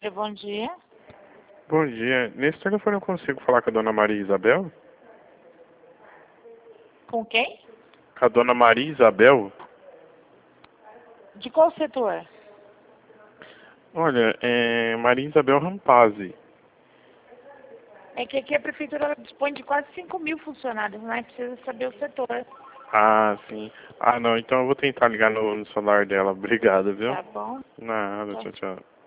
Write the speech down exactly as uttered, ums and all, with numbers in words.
Bom dia. Bom dia. Nesse telefone eu consigo falar com a dona Maria Isabel? Com quem? Com a dona Maria Isabel? De qual setor? Olha, é Maria Isabel Rampazzi. É que aqui a prefeitura dispõe de quase cinco mil funcionários, né? Precisa saber o setor. Ah, sim. Ah, não, então eu vou tentar ligar no, no celular dela. Obrigado, viu? Tá bom? Nada, Tchau. tchau, tchau.